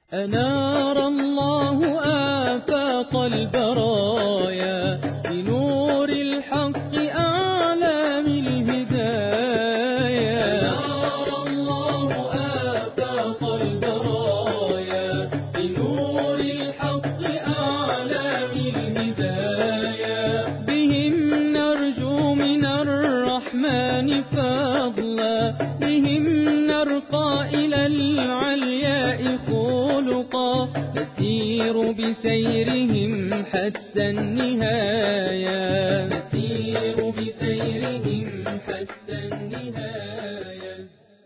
أنار الله آفاق البرايا بنور الحق أعلام الهدايا. أنار الله آفاق البرايا بنور الحق أعلام الهدايا. بهم نرجو من الرحمن فضلا، بهم نرقى إلى العلياء خلقا، نسير بسيرهم حتى النهاية، نسير بسيرهم حتى النهاية.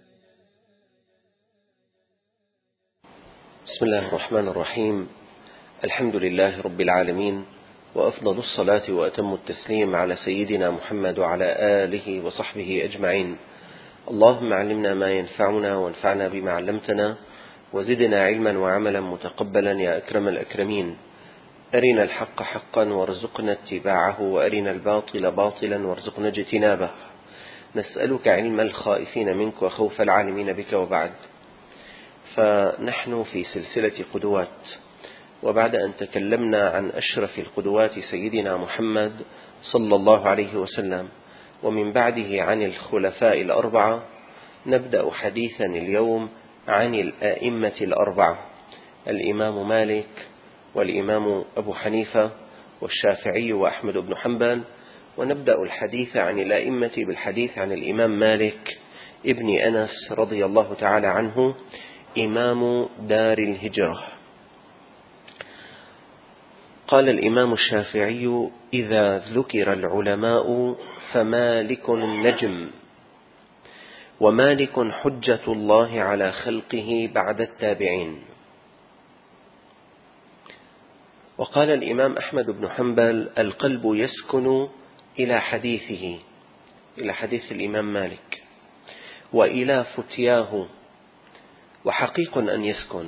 بسم الله الرحمن الرحيم. الحمد لله رب العالمين، وأفضل الصلاة وأتم التسليم على سيدنا محمد وعلى آله وصحبه أجمعين. اللهم علمنا ما ينفعنا وانفعنا بما علمتنا، وزدنا علما وعملا متقبلا يا أكرم الأكرمين. أرنا الحق حقا وارزقنا اتباعه، وأرنا الباطل باطلا وارزقنا اجتنابه. نسألك علم الخائفين منك وخوف العالمين بك. وبعد، فنحن في سلسلة قدوات، وبعد أن تكلمنا عن أشرف القدوات سيدنا محمد صلى الله عليه وسلم، ومن بعده عن الخلفاء الأربعة، نبدأ حديثا اليوم عن الآئمة الأربعة: الإمام مالك، والإمام أبو حنيفة، والشافعي، وأحمد بن حنبل. ونبدأ الحديث عن الآئمة بالحديث عن الإمام مالك ابن أنس رضي الله تعالى عنه، إمام دار الهجرة. قال الإمام الشافعي: إذا ذكر العلماء فمالك النجم، ومالك حجة الله على خلقه بعد التابعين. وقال الإمام أحمد بن حنبل: القلب يسكن إلى حديثه، إلى حديث الإمام مالك، وإلى فتياه، وحقيق أن يسكن.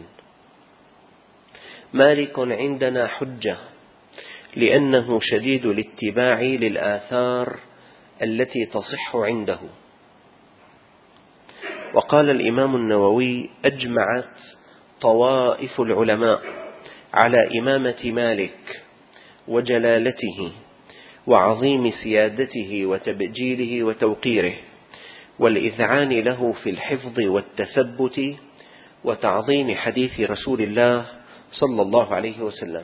مالك عندنا حجة لأنه شديد الاتباع للآثار التي تصح عنده. وقال الإمام النووي: أجمعت طوائف العلماء على إمامة مالك وجلالته وعظيم سيادته وتبجيله وتوقيره، والإذعان له في الحفظ والتثبت وتعظيم حديث رسول الله صلى الله عليه وسلم.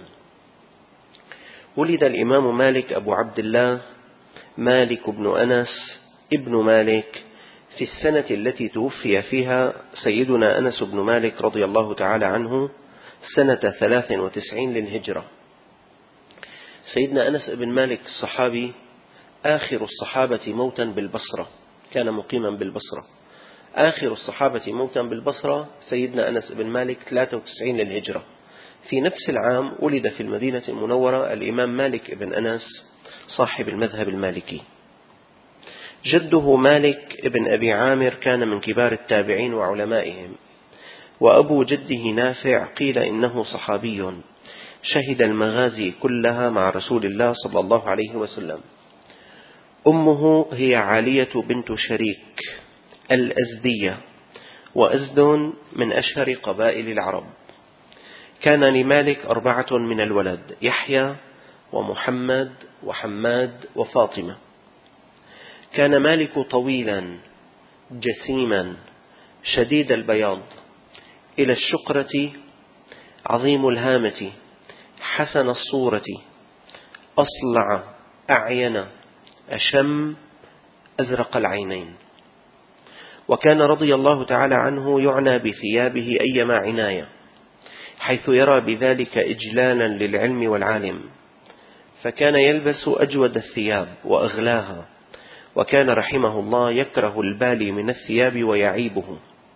ولد الإمام مالك أبو عبد الله مالك بن أنس ابن مالك في السنة التي توفي فيها سيدنا أنس بن مالك رضي الله تعالى عنه، سنة 93 للهجرة. سيدنا أنس بن مالك الصحابي آخر الصحابة موتا بالبصرة، كان مقيما بالبصرة. آخر الصحابة موتا بالبصرة سيدنا أنس بن مالك 93 للهجرة. في نفس العام ولد في المدينة المنورة الإمام مالك بن أنس صاحب المذهب المالكي. جده مالك بن أبي عامر كان من كبار التابعين وعلمائهم، وأبو جده نافع قيل إنه صحابي شهد المغازي كلها مع رسول الله صلى الله عليه وسلم. أمه هي عالية بنت شريك الأزدية، وأزد من أشهر قبائل العرب. كان لمالك 4 من الولد: يحيى ومحمد وحماد وفاطمة. كان مالك طويلا جسيما شديد البياض إلى الشقرة، عظيم الهامة، حسن الصورة، أصلع، أعين، أشم، أزرق العينين. وكان رضي الله تعالى عنه يعنى بثيابه أيما عناية، حيث يرى بذلك إجلالا للعلم والعالم، فكان يلبس أجود الثياب وأغلاها، وكان رحمه الله يكره البالي من الثياب ويعيبه.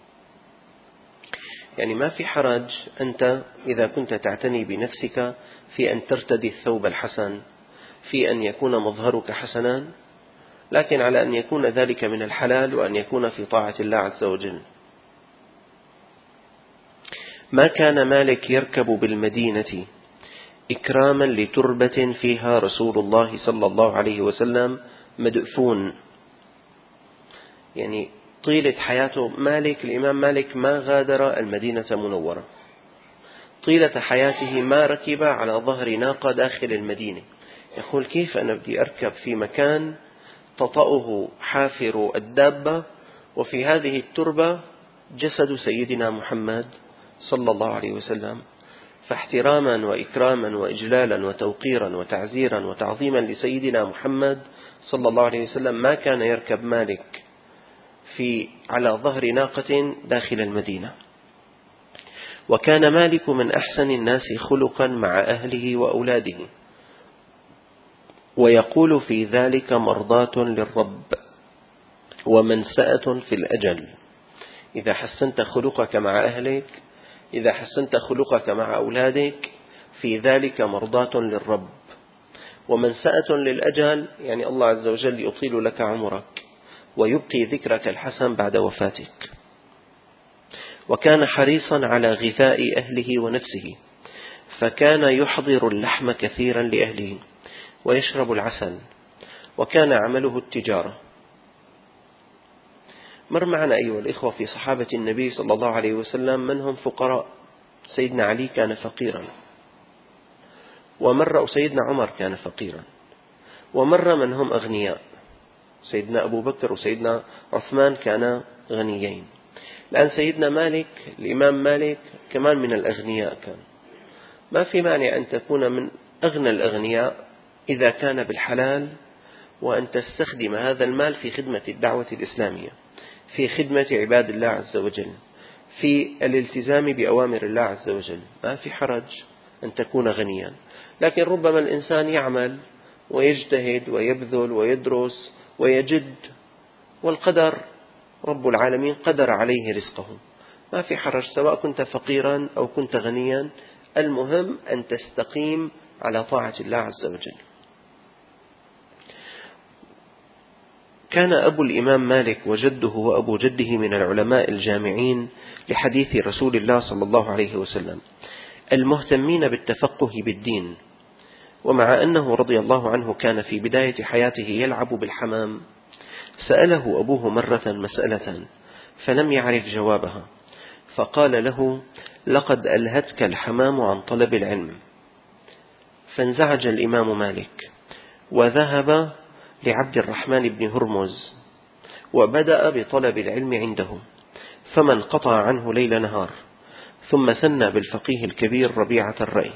يعني ما في حرج أنت إذا كنت تعتني بنفسك في أن ترتدي الثوب الحسن، في أن يكون مظهرك حسنا، لكن على أن يكون ذلك من الحلال، وأن يكون في طاعة الله عز وجل. ما كان مالك يركب بالمدينة إكراما لتربة فيها رسول الله صلى الله عليه وسلم مدفون. يعني طيلة حياته مالك، الإمام مالك ما غادر المدينة المنورة، طيلة حياته ما ركب على ظهر ناقة داخل المدينة. يقول كيف أنا بدي أركب في مكان تطأه حافر الدابة وفي هذه التربة جسد سيدنا محمد صلى الله عليه وسلم؟ فاحتراما وإكراما وإجلالا وتوقيرا وتعزيرا وتعظيما لسيدنا محمد صلى الله عليه وسلم ما كان يركب مالك على ظهر ناقة داخل المدينة. وكان مالك من أحسن الناس خلقا مع أهله وأولاده، ويقول في ذلك مرضاة للرب ومنسأة في الأجل. إذا حسنت خلقك مع أهلك، إذا حسنت خلقك مع أولادك، في ذلك مرضاة للرب ومنسأة للأجل، يعني الله عز وجل يطيل لك عمرك ويبقي ذكرك الحسن بعد وفاتك. وكان حريصا على غذاء أهله ونفسه، فكان يحضر اللحم كثيرا لأهله ويشرب العسل، وكان عمله التجارة. مر معنا أيها الإخوة في صحابة النبي صلى الله عليه وسلم من هم فقراء. سيدنا علي كان فقيرا، ومر سيدنا عمر كان فقيرا، ومر من هم أغنياء. سيدنا أبو بكر وسيدنا عثمان كانا غنيين. الآن سيدنا مالك، الإمام مالك كمان من الأغنياء كان. ما في مانع أن تكون من أغنى الأغنياء إذا كان بالحلال، وأن تستخدم هذا المال في خدمة الدعوة الإسلامية، في خدمة عباد الله عز وجل، في الالتزام بأوامر الله عز وجل. ما في حرج أن تكون غنيا، لكن ربما الإنسان يعمل ويجتهد ويبذل ويدرس ويجد، والقدر رب العالمين قدر عليه رزقه. ما في حرج سواء كنت فقيرا أو كنت غنيا، المهم أن تستقيم على طاعة الله عز وجل. كان أبو الإمام مالك وجده وأبو جده من العلماء الجامعين لحديث رسول الله صلى الله عليه وسلم المهتمين بالتفقه بالدين. ومع أنه رضي الله عنه كان في بداية حياته يلعب بالحمام، سأله أبوه مرة مسألة فلم يعرف جوابها، فقال له: لقد ألهتك الحمام عن طلب العلم. فانزعج الإمام مالك وذهب لعبد الرحمن بن هرمز وبدأ بطلب العلم عنده، فما انقطع عنه ليل نهار، ثم ثنى بالفقيه الكبير ربيعة الرأي.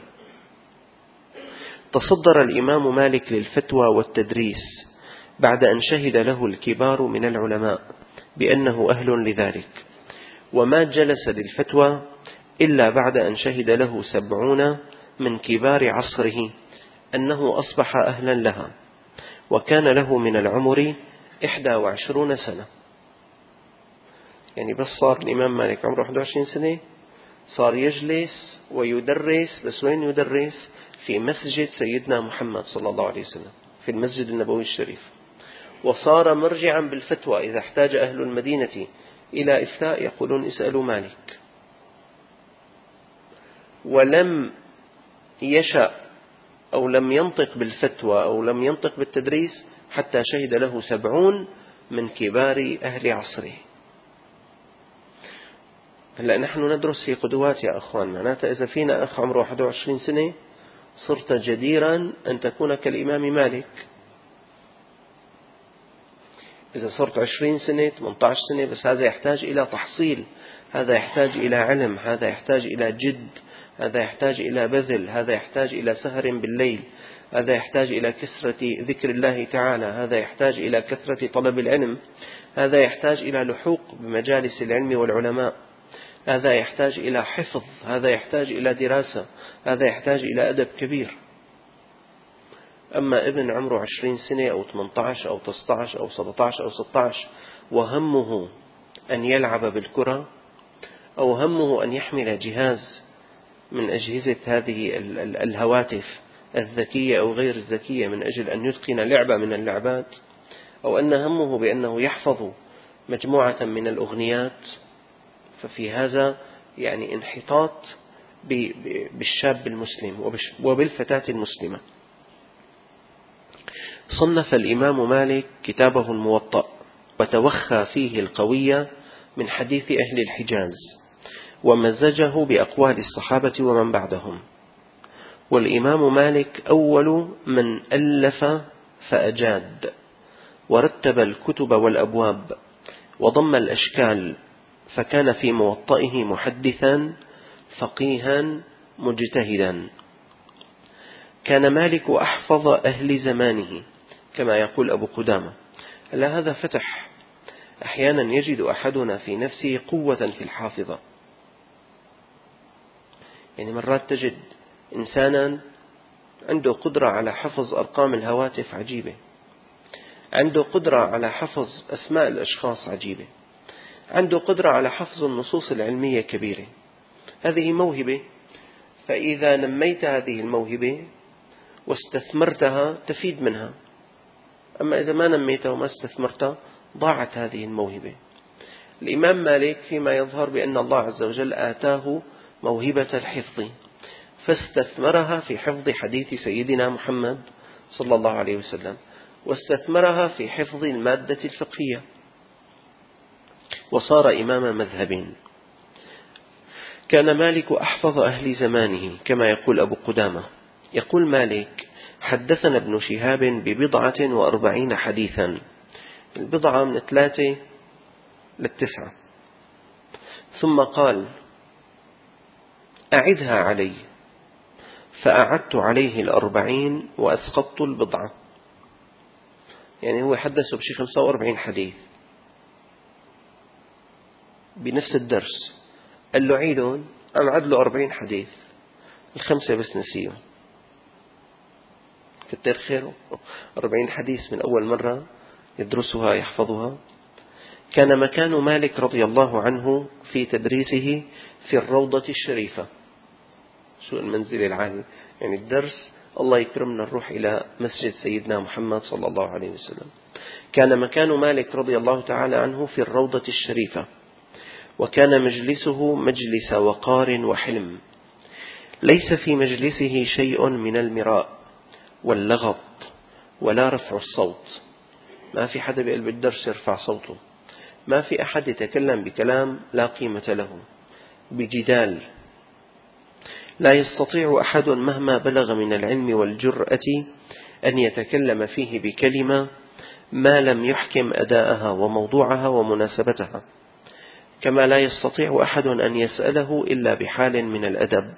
تصدر الإمام مالك للفتوى والتدريس بعد أن شهد له الكبار من العلماء بأنه أهل لذلك، وما جلس للفتوى إلا بعد أن شهد له 70 من كبار عصره أنه أصبح أهلا لها، وكان له من العمر 21 سنة. يعني بس صار الإمام مالك عمره 21 سنة صار يجلس ويدرس. بس وين يدرس؟ في مسجد سيدنا محمد صلى الله عليه وسلم، في المسجد النبوي الشريف. وصار مرجعا بالفتوى، إذا احتاج أهل المدينة إلى إفتاء يقولون اسألوا مالك. ولم يشأ أو لم ينطق بالفتوى أو لم ينطق بالتدريس حتى شهد له 70 من كبار أهل عصره. هلأ نحن ندرس في قدوات يا أخوان. معناتها إذا فينا أخ عمره 21 سنة صرت جديرا أن تكون كالإمام مالك. إذا صرت 20 سنة 18 سنة، بس هذا يحتاج إلى تحصيل، هذا يحتاج إلى علم، هذا يحتاج إلى جد، هذا يحتاج إلى بذل، هذا يحتاج إلى سهر بالليل، هذا يحتاج إلى كثرة ذكر الله تعالى، هذا يحتاج إلى كثرة طلب العلم، هذا يحتاج إلى لحوق بمجالس العلم والعلماء، هذا يحتاج إلى حفظ، هذا يحتاج إلى دراسة، هذا يحتاج إلى أدب كبير. أما ابن عمره 20 سنة أو 18 أو 19 أو 17 أو 16 وهمه أن يلعب بالكرة، أو همه أن يحمل جهاز من أجهزة هذه الهواتف الذكية أو غير الذكية من أجل أن يتقن لعبة من اللعبات، أو أن همه بأنه يحفظ مجموعة من الأغنيات، ففي هذا يعني انحطاط بالشاب المسلم وبالفتاة المسلمة. صنف الإمام مالك كتابه الموطأ، وتوخى فيه القوية من حديث أهل الحجاز، ومزجه بأقوال الصحابة ومن بعدهم. والإمام مالك أول من ألف فأجاد، ورتب الكتب والأبواب، وضم الأشكال، فكان في موطئه محدثا فقيها مجتهدا. كان مالك أحفظ أهل زمانه كما يقول أبو قدامة. هذا فتح. أحيانا يجد أحدنا في نفسه قوة في الحافظة، يعني مرات تجد إنسانا عنده قدرة على حفظ أرقام الهواتف عجيبة، عنده قدرة على حفظ أسماء الأشخاص عجيبة، عنده قدرة على حفظ النصوص العلمية كبيرة. هذه موهبة، فإذا نميت هذه الموهبة واستثمرتها تفيد منها. أما إذا ما نميتها وما استثمرتها ضاعت هذه الموهبة. الإمام مالك فيما يظهر بأن الله عز وجل آتاه موهبة الحفظ، فاستثمرها في حفظ حديث سيدنا محمد صلى الله عليه وسلم، واستثمرها في حفظ المادة الفقهية، وصار إمام مذهب. كان مالك أحفظ أهل زمانه كما يقول أبو قدامة. يقول مالك: حدثنا ابن شهاب ب40 حديثا، البضعة من 3 ل9، ثم قال: أعدها علي، فأعدت عليه 40 وأسقطت البضعة. يعني هو حدثه بشي 45 حديث بنفس الدرس، قال له عيدهم، أم عد له 40 حديث، 5 بس نسيه. كتر خيره، 40 حديث من أول مرة يدرسها يحفظها. كان مكان مالك رضي الله عنه في تدريسه في الروضة الشريفة. شو المنزل العالي، يعني الدرس الله يكرمنا نروح إلى مسجد سيدنا محمد صلى الله عليه وسلم. كان مكان مالك رضي الله تعالى عنه في الروضة الشريفة، وكان مجلسه مجلس وقار وحلم، ليس في مجلسه شيء من المراء واللغط ولا رفع الصوت. ما في حدا بقلب الدرس يرفع صوته، ما في أحد يتكلم بكلام لا قيمة له، بجدال. لا يستطيع أحد مهما بلغ من العلم والجرأة أن يتكلم فيه بكلمة ما لم يحكم أداءها وموضوعها ومناسبتها، كما لا يستطيع أحد أن يسأله إلا بحال من الأدب.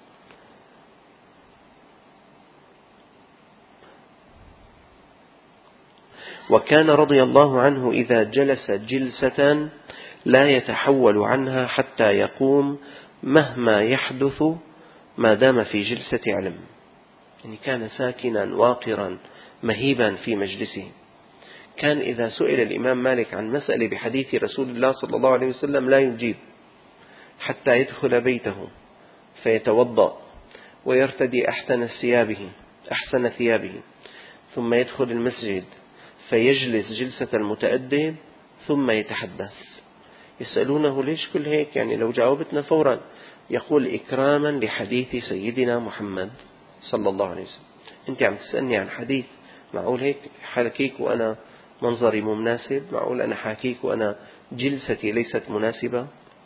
وكان رضي الله عنه إذا جلس جلسة لا يتحول عنها حتى يقوم مهما يحدث ما دام في جلسة علم. يعني كان ساكنا واقرا مهيبا في مجلسه. كان إذا سئل الإمام مالك عن مسألة بحديث رسول الله صلى الله عليه وسلم لا يجيب حتى يدخل بيته فيتوضأ ويرتدي أحسن ثيابه، ثم يدخل المسجد فيجلس جلسة المتأدب ثم يتحدث. يسألونه ليش كل هيك؟ يعني لو جاوبتنا فورا يقول: إكراما لحديث سيدنا محمد صلى الله عليه وسلم. أنت عم تسألني عن حديث، معقول هيك حكيك وأنا منظري مو مناسب؟ معقول أنا حاكيك وأنا جلستي ليست مناسبة؟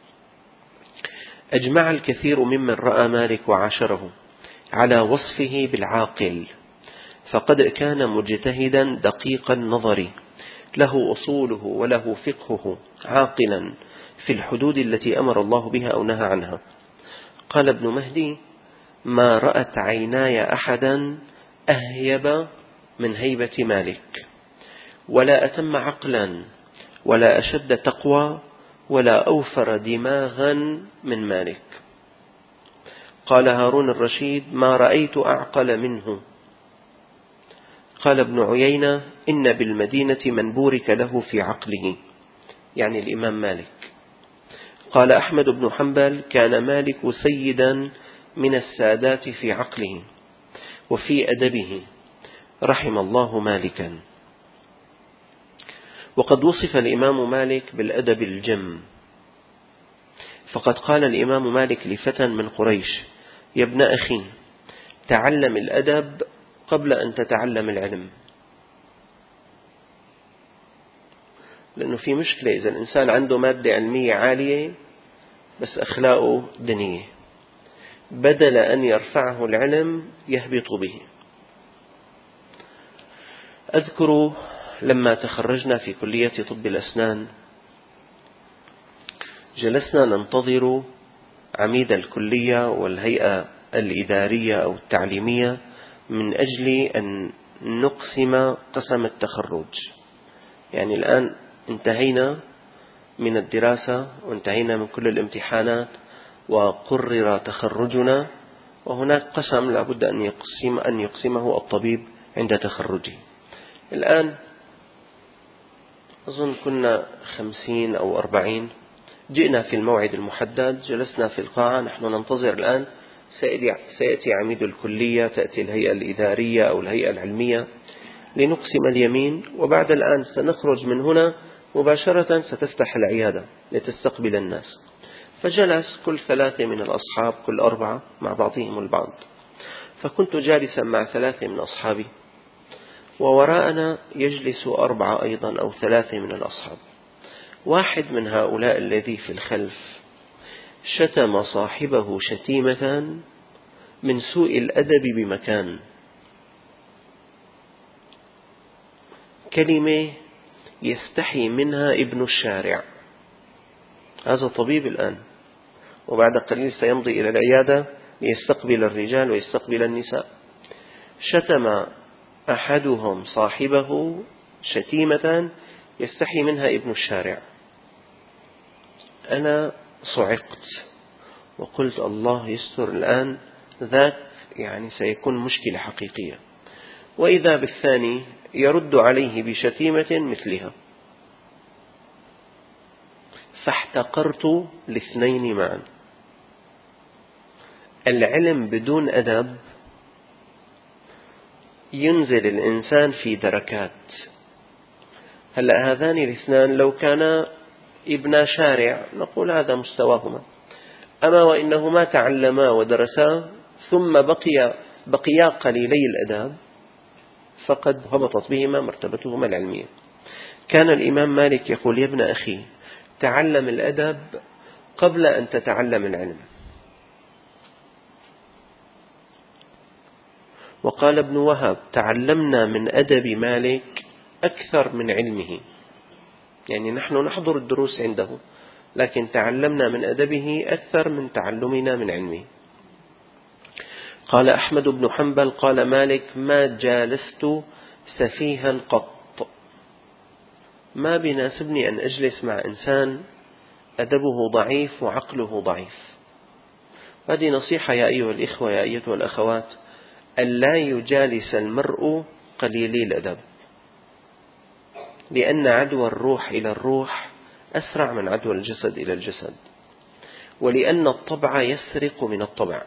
أجمع الكثير ممن رأى مالك وعاشره على وصفه بالعاقل، فقد كان مجتهدا دقيق النظر، له أصوله وله فقهه، عاقلا في الحدود التي أمر الله بها أو نهى عنها. قال ابن مهدي: ما رأت عيناي أحدا أهيب من هيبة مالك، ولا أتم عقلا، ولا أشد تقوى، ولا أوفر دماغا من مالك. قال هارون الرشيد: ما رأيت أعقل منه. قال ابن عيينة: إن بالمدينة من بورك له في عقله، يعني الإمام مالك. قال أحمد بن حنبل: كان مالك سيدا من السادات في عقله وفي أدبه، رحم الله مالكا. وقد وصف الإمام مالك بالأدب الجم، فقد قال الإمام مالك لفتى من قريش: يا ابن أخي، تعلم الأدب قبل أن تتعلم العلم. لأنه في مشكلة إذا الإنسان عنده مادة علمية عالية بس أخلاقه دنية، بدل أن يرفعه العلم يهبط به. أذكر لما تخرجنا في كلية طب الأسنان جلسنا ننتظر عميد الكلية والهيئة الإدارية أو التعليمية من أجل أن نقسم قسم التخرج. يعني الآن انتهينا من الدراسة وانتهينا من كل الامتحانات وقرر تخرجنا، وهناك قسم لابد أن يقسمه الطبيب عند تخرجه. الآن أظن كنا 50 أو 40، جئنا في الموعد المحدد، جلسنا في القاعة، نحن ننتظر الآن سيأتي عميد الكلية، تأتي الهيئة الإدارية أو الهيئة العلمية لنقسم اليمين، وبعد الآن سنخرج من هنا مباشرة، ستفتح العيادة لتستقبل الناس. فجلس كل 3 من الأصحاب، كل 4 مع بعضهم البعض. فكنت جالسا مع 3 من أصحابي، ووراءنا يجلس 4 أيضا أو 3 من الأصحاب. واحد من هؤلاء الذي في الخلف شتم صاحبه شتيمة من سوء الأدب بمكان، كلمة يستحي منها ابن الشارع. هذا طبيب الآن، وبعد قليل سيمضي إلى العيادة ليستقبل الرجال ويستقبل النساء. شتم أحدهم صاحبه شتيمة يستحي منها ابن الشارع. أنا صعقت وقلت الله يستر، الآن ذاك يعني سيكون مشكلة حقيقية. وإذا بالثاني يرد عليه بشتيمة مثلها، فاحتقرت الاثنين معا. العلم بدون أدب ينزل الإنسان في دركات. هلأ هذان الاثنان لو كانا ابن شارع نقول هذا مستواهما، أما وإنهما تعلما ودرسا ثم بقيا قليلي الأداب فقد هبطت بهما مرتبتهما العلمية. كان الإمام مالك يقول: يا ابن أخي، تعلم الأدب قبل أن تتعلم العلم. وقال ابن وهب: تعلمنا من أدب مالك أكثر من علمه. يعني نحن نحضر الدروس عنده، لكن تعلمنا من أدبه أكثر من تعلمنا من علمه. قال أحمد بن حنبل: قال مالك: ما جالست سفيها قط. ما بيناسبني أن أجلس مع إنسان أدبه ضعيف وعقله ضعيف. هذه نصيحة يا أيها الإخوة، يا أيتها الأخوات، ألا يجالس المرء قليلي الأدب، لأن عدوى الروح إلى الروح أسرع من عدوى الجسد إلى الجسد، ولأن الطبع يسرق من الطبع.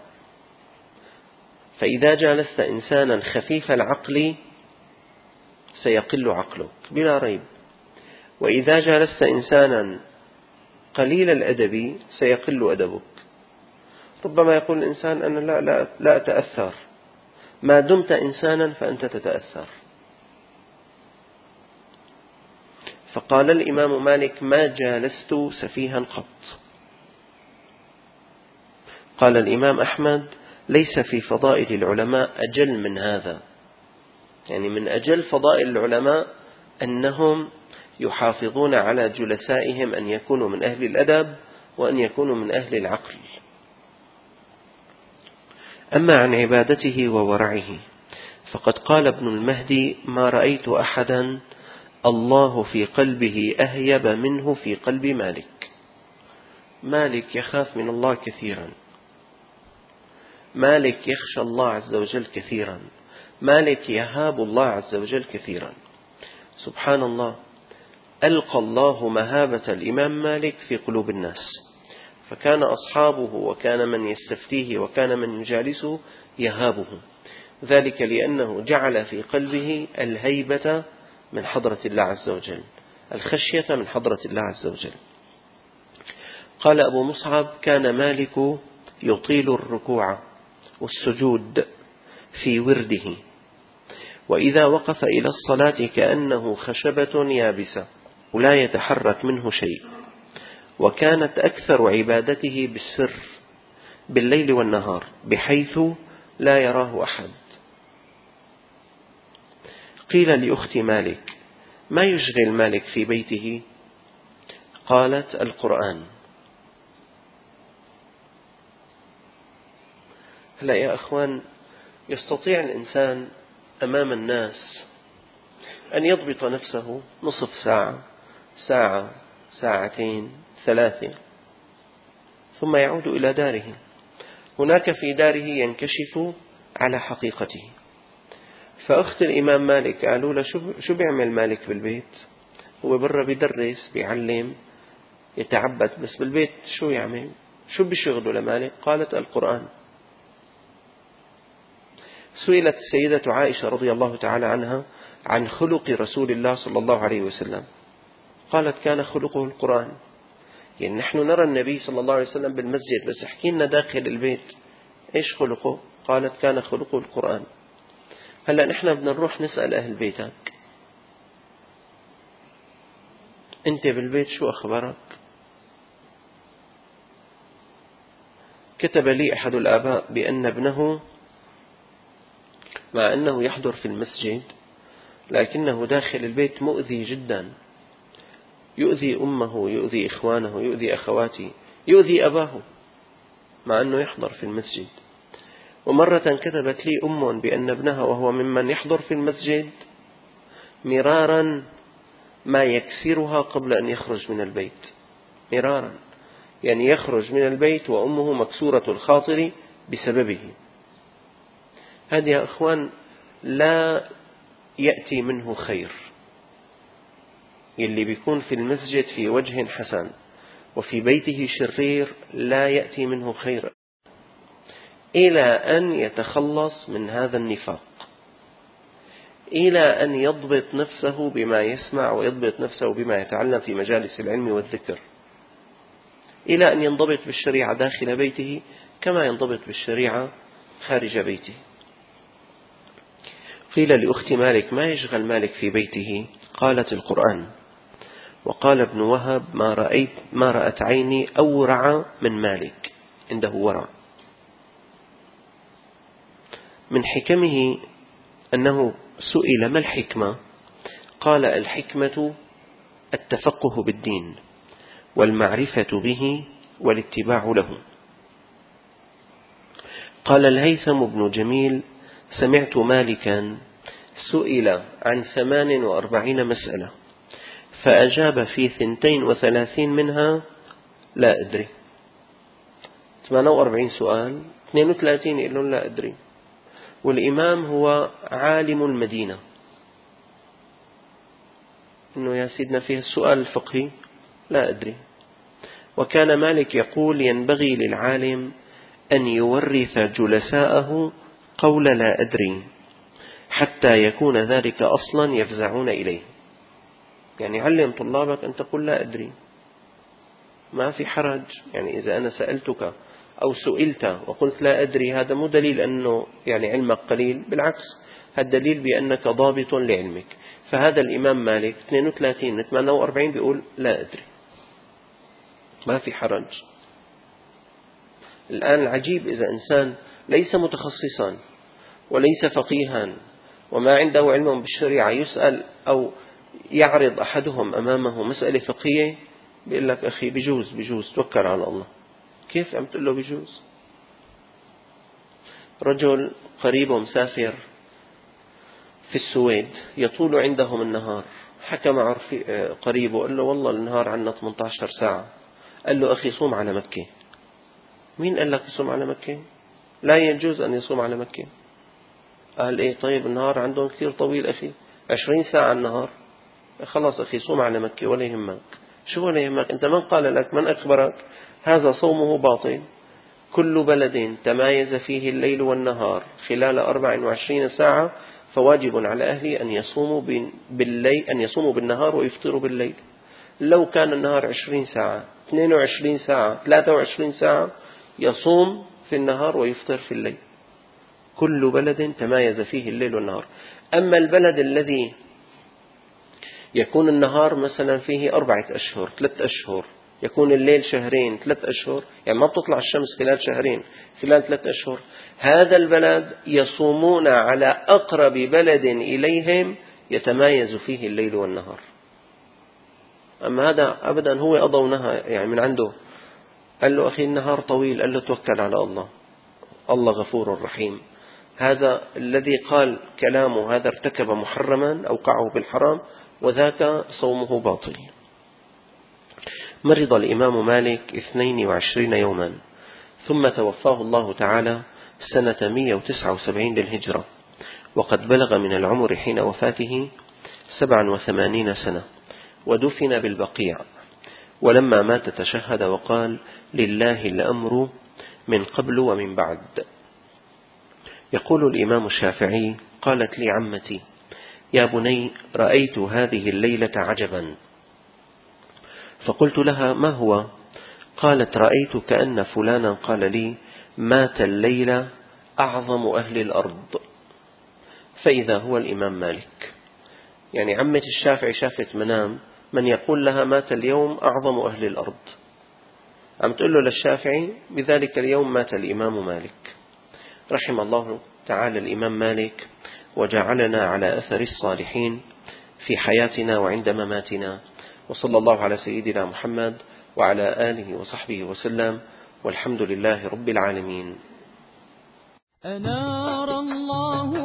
فإذا جالست إنسانا خفيف العقل سيقل عقلك بلا ريب، وإذا جالست إنسانا قليل الأدب سيقل أدبك. ربما يقول الإنسان: أنا لا أتأثر. ما دمت إنسانا فأنت تتأثر. فقال الإمام مالك: ما جالست سفيها قط. قال الإمام أحمد: ليس في فضائل العلماء أجل من هذا. يعني من أجل فضائل العلماء أنهم يحافظون على جلسائهم أن يكونوا من أهل الأدب وأن يكونوا من أهل العقل. أما عن عبادته وورعه فقد قال ابن المهدي: ما رأيت أحدا الله في قلبه أهيب منه في قلب مالك. مالك يخاف من الله كثيرا، مالك يخشى الله عز وجل كثيرا، مالك يهاب الله عز وجل كثيرا. سبحان الله، ألقى الله مهابة الإمام مالك في قلوب الناس، فكان أصحابه وكان من يستفتيه وكان من يجالسه يهابه، ذلك لأنه جعل في قلبه الهيبة من حضرة الله عز وجل، الخشية من حضرة الله عز وجل. قال أبو مصعب: كان مالك يطيل الركوع والسجود في ورده، وإذا وقف إلى الصلاة كأنه خشبة يابسة ولا يتحرك منه شيء، وكانت أكثر عبادته بالسر بالليل والنهار بحيث لا يراه أحد. قيل لأخت مالك: ما يشغل مالك في بيته؟ قالت: القرآن. هلا يا أخوان، يستطيع الإنسان أمام الناس أن يضبط نفسه نصف ساعة، ساعة، ساعتين، 3، ثم يعود إلى داره. هناك في داره ينكشف على حقيقته. فأخت الإمام مالك قالوا له: شو بيعمل مالك بالبيت؟ هو برا بيدرس بيعلم يتعبد، بس بالبيت شو يعمل؟ شو بيشغله لمالك؟ قالت: القرآن. سئلت السيدة عائشة رضي الله تعالى عنها عن خلق رسول الله صلى الله عليه وسلم، قالت: كان خلقه القرآن. يعني نحن نرى النبي صلى الله عليه وسلم بالمسجد، بس احكي لنا داخل البيت ايش خلقه؟ قالت: كان خلقه القرآن. هلأ نحن بدنا نروح نسأل أهل بيتك: أنت بالبيت شو أخبارك؟ كتب لي أحد الآباء بأن ابنه مع أنه يحضر في المسجد لكنه داخل البيت مؤذي جدا، يؤذي أمه، يؤذي إخوانه، يؤذي أخواته، يؤذي أباه مع أنه يحضر في المسجد. ومرة كتبت لي أم بأن ابنها وهو ممن يحضر في المسجد مرارا ما يكسرها قبل أن يخرج من البيت، مرارا، يعني يخرج من البيت وأمه مكسورة الخاطر بسببه. هذا يا أخوان لا يأتي منه خير. يلي بيكون في المسجد في وجه حسن وفي بيته شرير لا يأتي منه خير إلى أن يتخلص من هذا النفاق، إلى أن يضبط نفسه بما يسمع ويضبط نفسه بما يتعلم في مجالس العلم والذكر، إلى أن ينضبط بالشريعة داخل بيته كما ينضبط بالشريعة خارج بيته. قيل لأخت مالك: ما يشغل مالك في بيته؟ قالت: القرآن. وقال ابن وهب: ما رأت عيني أورع من مالك، عنده ورع. من حكمه أنه سئل: ما الحكمة؟ قال: الحكمة التفقه بالدين والمعرفة به والاتباع له. قال الهيثم بن جميل: سمعت مالكا سئل عن 48 مسألة فأجاب في 32 منها لا أدري. 48 سؤال، 32 يقولون لا أدري. والإمام هو عالم المدينة، إنه يا سيدنا فيه السؤال الفقهي لا أدري. وكان مالك يقول: ينبغي للعالم أن يورث جلساءه قول لا أدري حتى يكون ذلك أصلا يفزعون إليه. يعني علم طلابك أن تقول لا أدري، ما في حرج. يعني إذا أنا سألتك أو سئلت وقلت لا أدري، هذا مو دليل أنه يعني علمك قليل، بالعكس هذا دليل بأنك ضابط لعلمك. فهذا الإمام مالك 32 48 بيقول لا أدري، ما في حرج. الآن العجيب إذا إنسان ليس متخصصا وليس فقيها وما عنده علم بالشريعة يسأل أو يعرض أحدهم أمامه مسألة فقهية، بيقول لك: أخي بجوز توكل على الله. كيف عم تقول له بجوز؟ رجل قريبه مسافر في السويد يطول عندهم النهار، حكى مع قريبه قال له: والله النهار عنا 18 ساعة. قال له: أخي صوم على مكة. مين قال لك يصوم على مكة؟ لا يجوز أن يصوم على مكة. قال: إيه طيب النهار عندهم كثير طويل أخي، 20 ساعة النهار. خلاص أخي صوم على مكة ولا يهمك. شو ولا يهمك؟ أنت من قال لك؟ من أخبرك؟ هذا صومه باطل. كل بلد تمايز فيه الليل والنهار خلال 24 ساعة فواجب على أهله أن يصوموا بالليل، أن يصوموا بالنهار ويفطروا بالليل. لو كان النهار 20 ساعة، 22 ساعة، 23 ساعة، يصوم في النهار ويفطر في الليل. كل بلد تمايز فيه الليل والنهار. أما البلد الذي يكون النهار مثلا فيه 4 أشهر، 3 أشهر، يكون الليل شهرين 3 أشهر، يعني ما بتطلع الشمس خلال شهرين، خلال 3 أشهر. هذا البلد يصومون على أقرب بلد إليهم يتمايز فيه الليل والنهار. أما هذا أبدا هو أضونها يعني من عنده، قال له أخي النهار طويل، قال له توكل على الله، الله غفور رحيم. هذا الذي قال كلامه هذا ارتكب محرما أوقعه بالحرام، وذاك صومه باطل. مرض الإمام مالك 22 يوما، ثم توفاه الله تعالى سنة 179 للهجرة، وقد بلغ من العمر حين وفاته 87 سنة، ودفن بالبقيع. ولما مات تشهد وقال: لله الأمر من قبل ومن بعد. يقول الإمام الشافعي: قالت لي عمتي: يا بني، رأيت هذه الليلة عجبا. فقلت لها: ما هو؟ قالت: رأيت كأن فلانا قال لي: مات الليلة أعظم أهل الأرض. فإذا هو الإمام مالك. يعني عمة الشافعي شافت منام من يقول لها: مات اليوم أعظم أهل الأرض. عم تقول له للشافعي: بذلك اليوم مات الإمام مالك. رحم الله تعالى الإمام مالك، وجعلنا على أثر الصالحين في حياتنا وعند مماتنا. وصلى الله على سيدنا محمد وعلى آله وصحبه وسلم، والحمد لله رب العالمين. أنار الله